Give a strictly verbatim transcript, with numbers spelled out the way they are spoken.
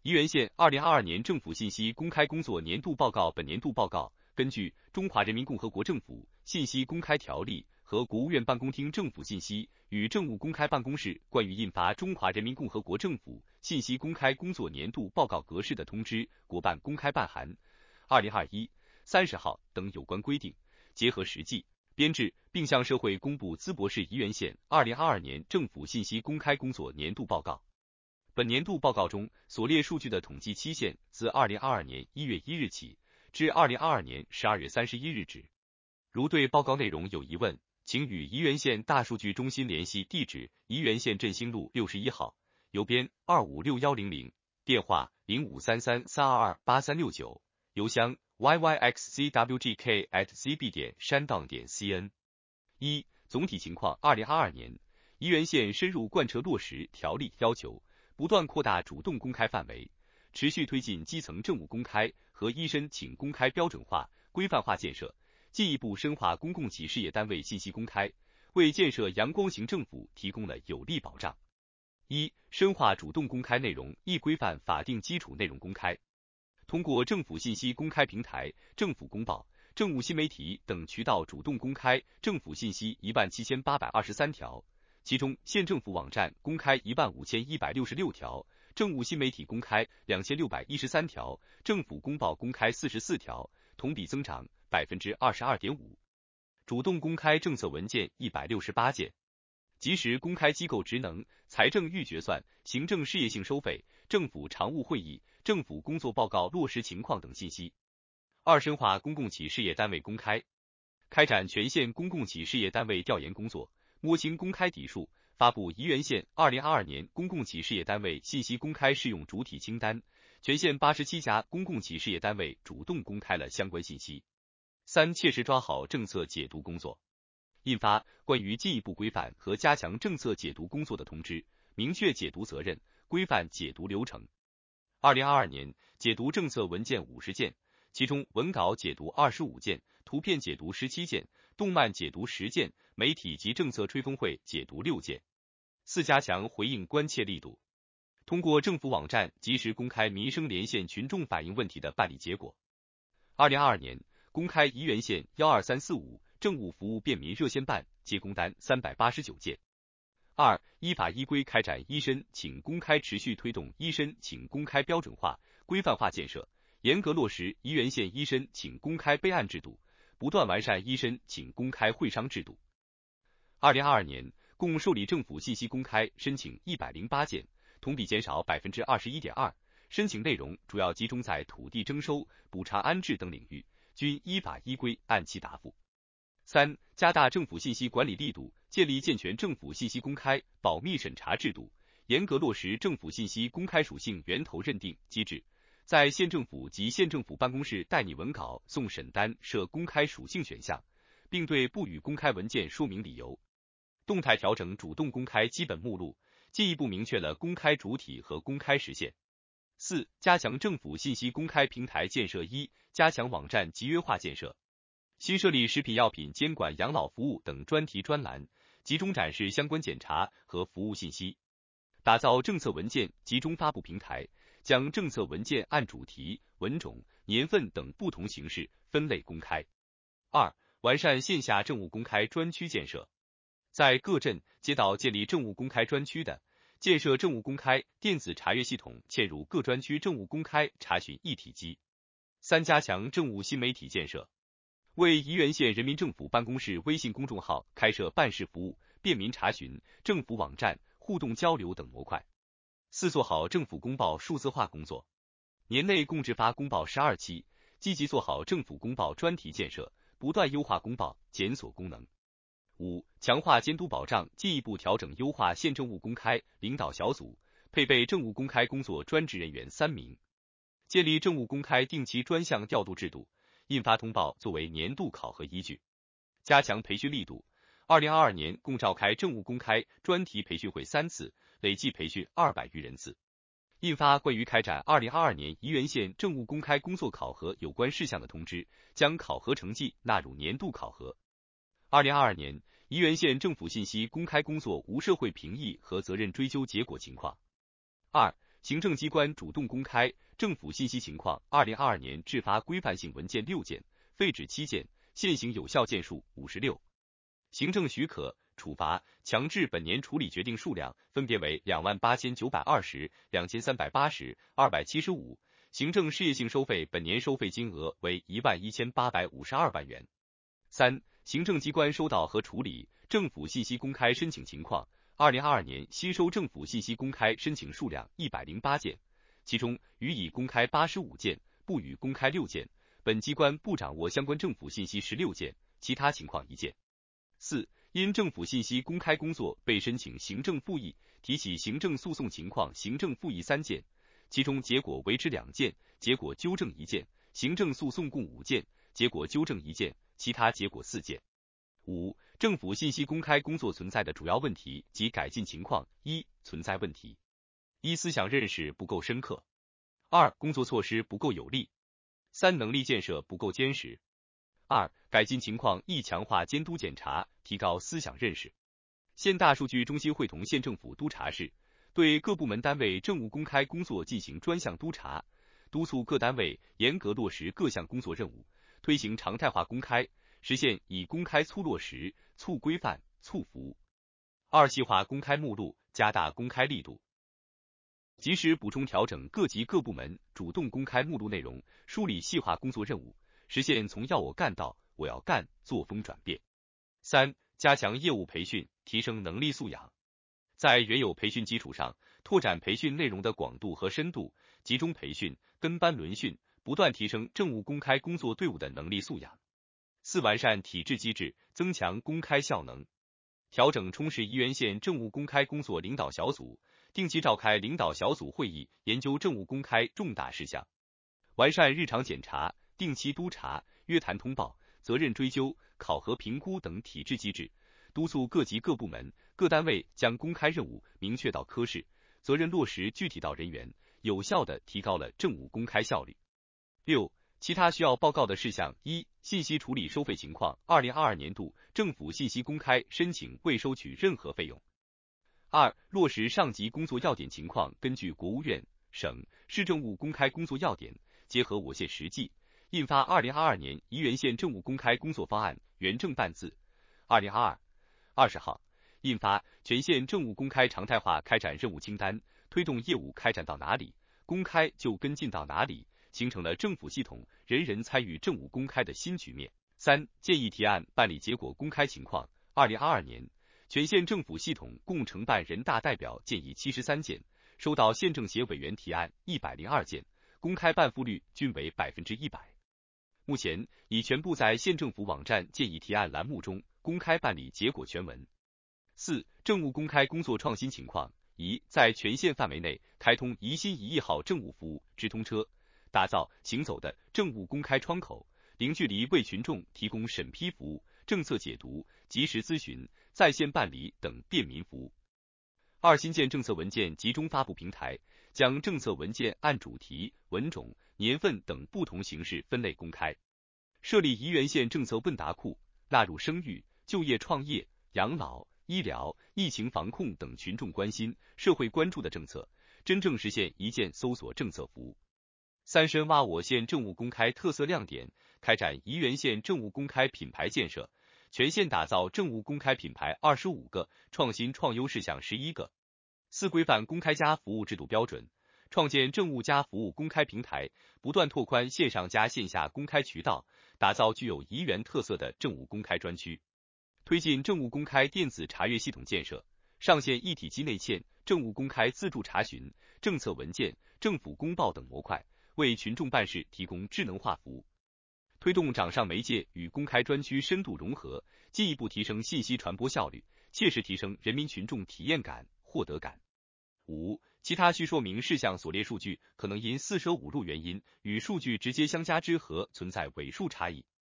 宜源县二零二二年政府信息公开工作年度报告。本年度报告根据《中华人民共和国政府信息公开条例》和国务院办公厅政府信息与政务公开办公室关于印发《中华人民共和国政府信息公开工作年度报告格式的通知》国办公开办函二零二一三十号等有关规定，结合实际编制，并向社会公布淄博市宜源县二零二二年政府信息公开工作年度报告。本年度报告中所列数据的统计期限自二零二二年一月一日起至二零二二年十二月三十一日止。如对报告内容有疑问，请与宜源县大数据中心联系，地址宜源县振兴路六十一号，邮编二五六一零零，电话零五三三三二二八三六九，邮箱 y y x c w g k at z b 点山档点 c n。一、总体情况。二零二二年，宜源县深入贯彻落实条例要求，不断扩大主动公开范围，持续推进基层政务公开和一申请公开标准化、规范化建设，进一步深化公共企事业单位信息公开，为建设阳光型政府提供了有力保障。一、深化主动公开内容，一规范法定基础内容公开。通过政府信息公开平台、政府公报、政务新媒体等渠道主动公开政府信息一万七千八百二十三条，其中县政府网站公开一万五千一百六十六条，政务新媒体公开两千六百一十三条，政府公报公开四十四条，同比增长百分之二十二点五。主动公开政策文件一百六十八件，及时公开机构职能、财政预决算、行政事业性收费、政府常务会议、政府工作报告落实情况等信息。二、深化公共企事业单位公开，开展全县公共企事业单位调研工作，摸清公开底数，发布宜源县二零二二年公共企事业单位信息公开适用主体清单，全县八十七家公共企事业单位主动公开了相关信息。三、切实抓好政策解读工作，印发关于进一步规范和加强政策解读工作的通知，明确解读责任，规范解读流程。二零二二年解读政策文件五十件，其中文稿解读二十五件，图片解读十七件，动漫解读十件，媒体及政策吹风会解读六件。四、加强回应关切力度，通过政府网站及时公开民生连线群众反映问题的办理结果。二零二二年公开宜源县一二三四五政务服务便民热线办接工单三百八十九件。二、依法依规开展一申请公开，持续推动一申请公开标准化、规范化建设，严格落实宜源县一申请公开备案制度，不断完善一申请公开会商制度。二零二二年共受理政府信息公开申请一百零八件，同比减少百分之二十一点二，申请内容主要集中在土地征收、补偿安置等领域，均依法依规按期答复。三、加大政府信息管理力度，建立健全政府信息公开保密审查制度，严格落实政府信息公开属性源头认定机制，在县政府及县政府办公室代拟文稿送审单设公开属性选项，并对不予公开文件说明理由。动态调整主动公开基本目录，进一步明确了公开主体和公开时限。四、加强政府信息公开平台建设。一、加强网站集约化建设，新设立食品药品监管、养老服务等专题专栏，集中展示相关检查和服务信息，打造政策文件集中发布平台，将政策文件按主题、文种、年份等不同形式分类公开。二、完善线下政务公开专区建设，在各镇街道建立政务公开专区的，建设政务公开电子查阅系统，嵌入各专区政务公开查询一体机。三、加强政务新媒体建设，为宜源县人民政府办公室微信公众号开设办事服务、便民查询、政府网站、互动交流等模块。四、做好政府公报数字化工作，年内共制发公报十二期，积极做好政府公报专题建设，不断优化公报，检索功能。五、强化监督保障，进一步调整优化县政务公开领导小组，配备政务公开工作专职人员三名，建立政务公开定期专项调度制度，印发通报作为年度考核依据，加强培训力度。二零二二年共召开政务公开专题培训会三次，累计培训二百余人次，印发关于开展二零二二年宜源县政务公开工作考核有关事项的通知，将考核成绩纳入年度考核。二零二二年宜源县政府信息公开工作无社会评议和责任追究结果情况。二、 行政机关主动公开政府信息情况，二零二二年制发规范性文件六件，废止七件，现行有效件数五十六。行政许可、处罚、强制本年处理决定数量分别为两万八千九百二十、两千三百八十、二百七十五。行政事业性收费本年收费金额为一万一千八百五十二万元。三、行政机关收到和处理政府信息公开申请情况，二零二二年吸收政府信息公开申请数量一百零八件，其中予以公开八十五件，不予公开六件，本机关不掌握相关政府信息十六件，其他情况一件。四、因政府信息公开工作被申请行政复议，提起行政诉讼情况行政复议三件，其中结果维持两件，结果纠正一件，行政诉讼共五件，结果纠正一件，其他结果四件。五、政府信息公开工作存在的主要问题及改进情况。一、存在问题：一、思想认识不够深刻；二、工作措施不够有力；三、能力建设不够坚实。二、改进情况：一、强化监督检查，提高思想认识。县大数据中心会同县政府督察室，对各部门单位政务公开工作进行专项督查，督促各单位严格落实各项工作任务，推行常态化公开，实现以公开促落实、促规范、促服务。二、细化公开目录，加大公开力度，及时补充调整各级各部门主动公开目录内容，梳理细化工作任务，实现从要我干到我要干作风转变。三、加强业务培训，提升能力素养。在原有培训基础上，拓展培训内容的广度和深度，集中培训，跟班轮训，不断提升政务公开工作队伍的能力素养。四、完善体制机制，增强公开效能。调整充实宜源县政务公开工作领导小组，定期召开领导小组会议，研究政务公开重大事项。完善日常检查、定期督查、约谈通报、责任追究、考核评估等体制机制，督促各级各部门、各单位将公开任务明确到科室，责任落实具体到人员，有效地提高了政务公开效率。六、其他需要报告的事项：一、信息处理收费情况，二零二二年度政府信息公开申请未收取任何费用。二、落实上级工作要点情况，根据国务院、省、市政务公开工作要点，结合我县实际，印发二零二二年宜源县政务公开工作方案原正办字。二零二二二十号，印发全县政务公开常态化开展任务清单，推动业务开展到哪里，公开就跟进到哪里，形成了政府系统人人参与政务公开的新局面。三、建议提案办理结果公开情况，二零二二年，全县政府系统共承办人大代表建议七十三件，收到县政协委员提案一百零二件，公开办复率均为百分之一百。目前已全部在县政府网站建议提案栏目中公开办理结果全文。四、政务公开工作创新情况：一、在全县范围内开通宜心一亿号政务服务直通车，打造行走的政务公开窗口，零距离为群众提供审批服务、政策解读、及时咨询、在线办理等便民服务。二、新建政策文件集中发布平台，将政策文件按主题、文种、年份等不同形式分类公开。设立宜源县政策问答库，纳入生育、就业创业、养老、医疗、疫情防控等群众关心、社会关注的政策，真正实现一键搜索政策服务。三、深挖我县政务公开特色亮点，开展宜源县政务公开品牌建设，全县打造政务公开品牌二十五个，创新创优事项十一个。四、规范公开加服务制度标准，创建政务加服务公开平台，不断拓宽线上加线下公开渠道，打造具有宜源特色的政务公开专区。推进政务公开电子查阅系统建设，上线一体机内嵌、政务公开自助查询、政策文件、政府公报等模块，为群众办事提供智能化服务。推动掌上媒介与公开专区深度融合，进一步提升信息传播效率，切实提升人民群众体验感、获得感。五、其他需说明事项所列数据可能因四舍五入原因与数据直接相加之和存在尾数差异，